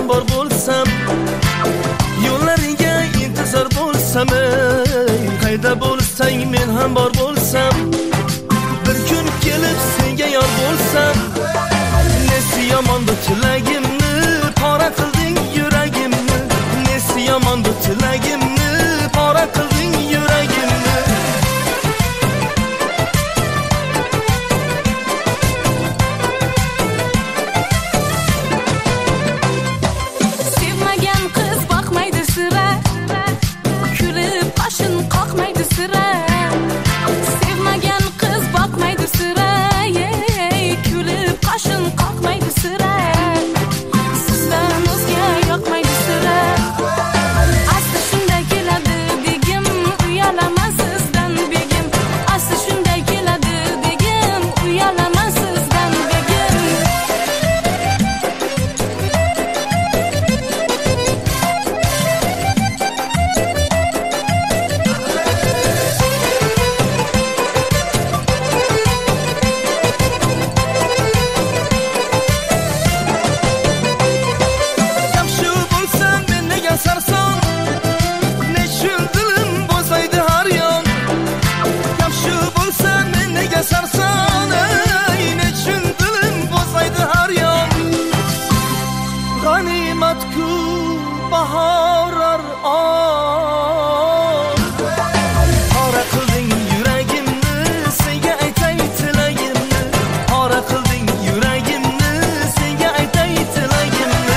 ham bor bo'lsam, yo'llariga intizor bo'lsam, qayda bo'lsang men ham bor bo'lsam, bir kun kelib senga yor bo'lsam, nesi yomon bu tilagimni pora qilding yuragimni, nesi yomon bu tilagimni pora qilding yuragimni. Sevmagan qiz boqmaydi sira, kulib qo'shin qoqmaydi sira. Sevmagan qiz boqmaydi sira, kulib qo'shin qoqmaydi sira. Sizdan o'zga yoqmaydi sira. Asli shunday keladi degim, uyalaman sizdan begim. Asli shunday keladi degim, uyalaman sizdan begim. Yaxshi bo'lsam men nega sarson, nechun dilim bo'zaydi har yon. Yaxshi bo'lsam men nega sarson, nechun dilim bo'zaydi har yon. G'animat-ku bahorar on, pora qilding yuragimni, senga aytay tilagimni. Pora qilding yuragimni, senga aytay tilagimni.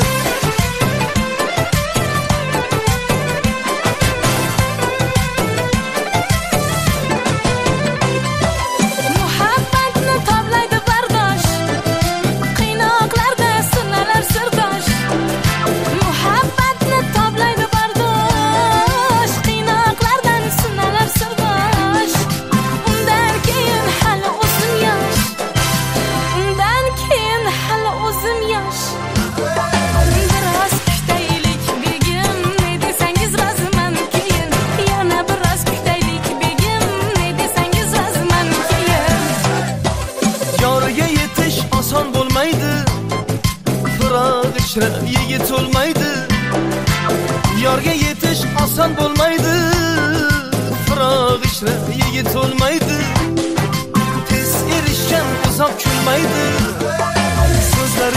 Muhabbatni toblaydi bardosh, qiynoqlarda sinalar sirdosh. Muhabbatni toblaydi bardosh, qiynoqlardan sinalar sirdosh. Undan keyin hali o'zim yosh, undan keyin hali o'zim yosh. Biroz kutaylik begim, ne desangiz roziman keyin. Yana biroz kutaylik begim, ne desangiz roziman keyin. Yoriga yetish oson bo'lmaydi, firoq ichra yigit olmaydi. Yorga yetish oson bo'lmaydi, firoq ichra yigit olmaydi. Tez erishgan uzoq kulmaydi, so'zlari